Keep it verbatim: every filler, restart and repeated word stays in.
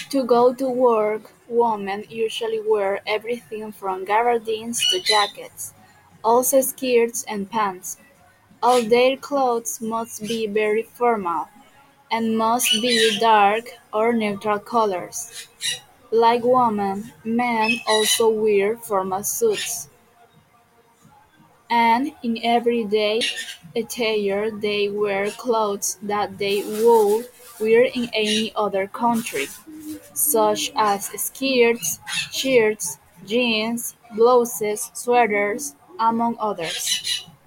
To go to work, women usually wear everything from gabardines to jackets, also skirts and pants. All their clothes must be very formal, and must be dark or neutral colors. Like women, men also wear formal suits, and in everyday attire they wear clothes that they would wear in any other country, such as skirts, shirts, jeans, blouses, sweaters, among others.